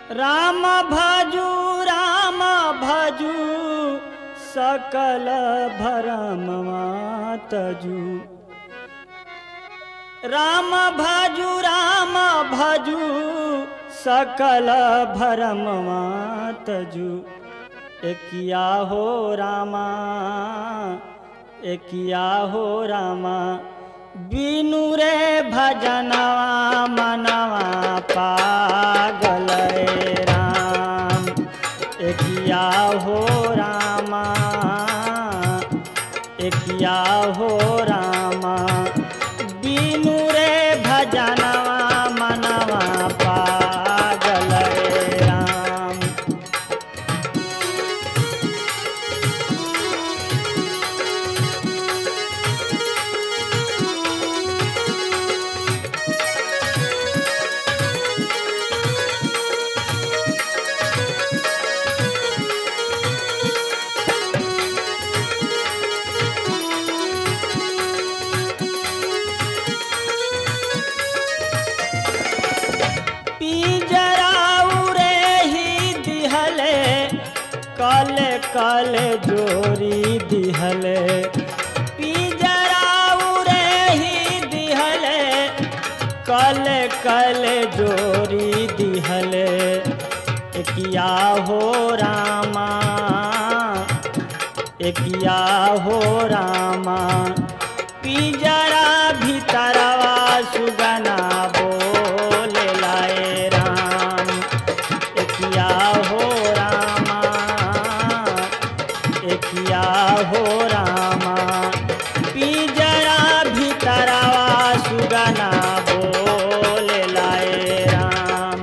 राम भजू सकल भरमवा तजू। राम भजू सकल भरमवा तजू। एकिया हो रामा एकिया हो रामा बिनु रे भजनवा मनवा पागल राम। एकिया हो रामा एकिया हो रामा बिनु रे भजनवा मनवा पागल राम। कल कल जोरी दिहले पिजरा उरे ही दिहले कल कल जोरी दिहले। एकिया हो रामा एकिया हो रामा पिजरा भीतरवा सुगना बोले लाए राम। एकिया हो रामा एकिया हो रामा पिजरा भीतरवा सुगना बोले लाए राम।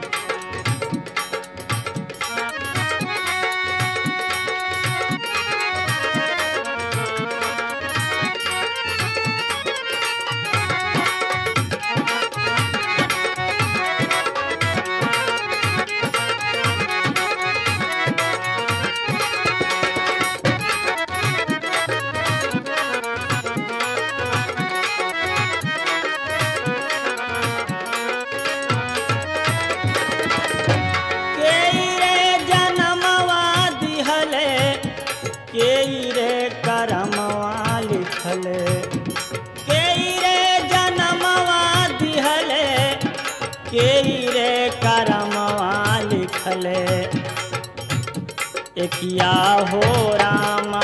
केई रे करमवा लिखले केई रे जनमवा दिहले केई रे करमवा लिखले। एकिया हो रामा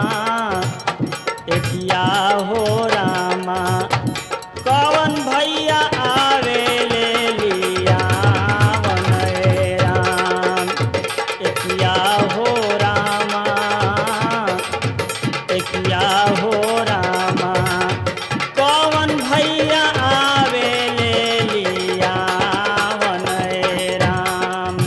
एकिया हो रामा कवन भैया आवे ले लिया वनय राम। एकिया हो रामा एकिया हो रामा कवन भैया आवे ले लिया वनय राम।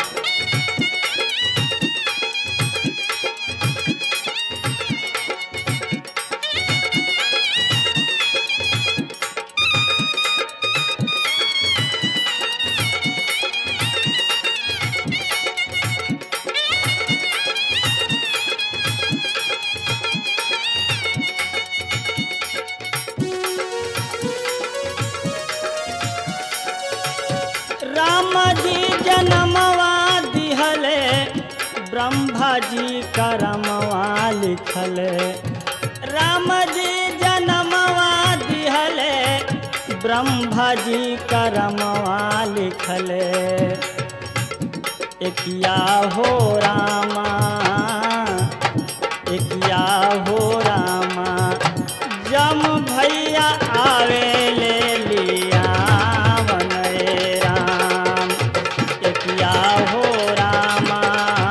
राम जी जनमवा दिहले ब्रह्मा जी करमवा लिखले। राम जी जनमवा दिहले ब्रह्मा जी करमवा लिखले। एकिया हो रामा एकिया हो रामा जम भैया आवे ले लिया वनय राम। एकिया हो रामा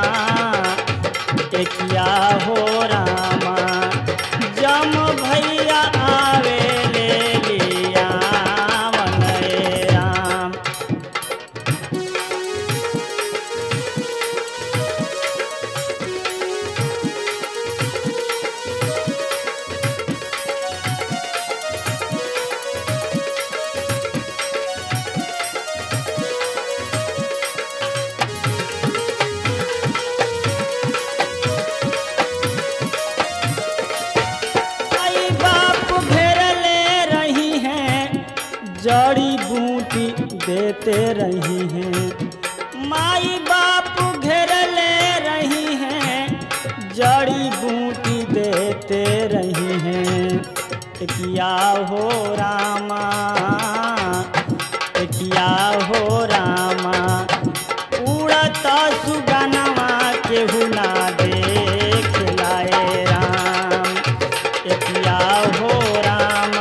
एकिया हो रामा जम भैया आवे ले लिया वनय राम। जड़ी बूटी देते रही हैं माई बाप घेरले रही हैं, जड़ी बूटी देते रही हैं। किया हो रामा, किया हो रामा, उड़ता सुगनवा केहू ना देख लाए राम। किया हो रामा,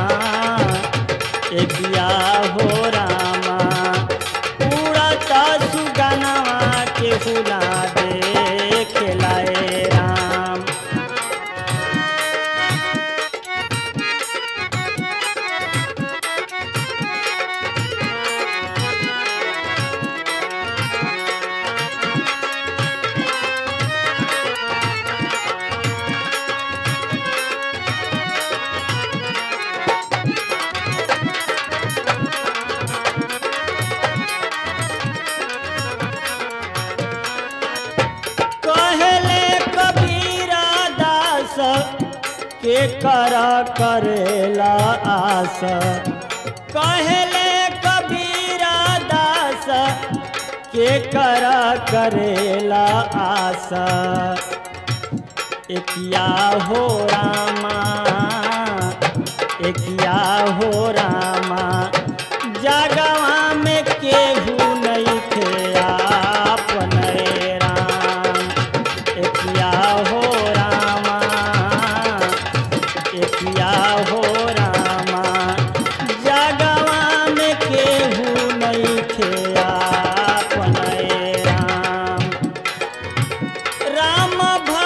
किया हो रामा, उड़ता सुगनवा केहू ना देख लाए राम। कहले कबीरा दास के करा करेला आस। कहले कबीरा दास के करा करेला आस। किया हो रामा, किया हो रामा, जगवा में केहू नहीं थे आपने राम। किया हो रामा, किया हो रामा, जगवा में केहू नहीं थे आपने राम। राम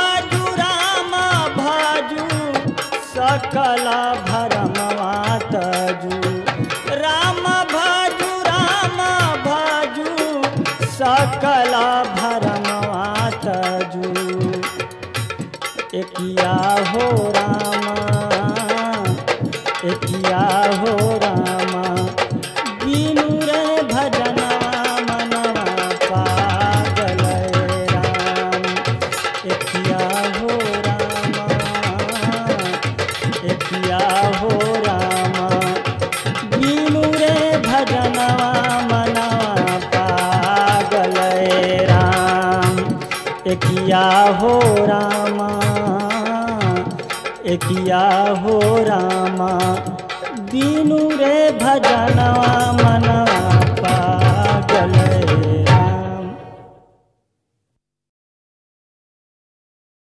भाजू सकल भरमवा तजू। राम भाजू सकल भरमवा तजू। किया हो रामा, किया हो रामा, बीनू रे भजना मनवा पागल राम। किया हो रामा, किया हो रामा, बीनू रे भजना मनवा पागल राम। किया हो रामा, किया हो रामा, बीनू रे भजनवा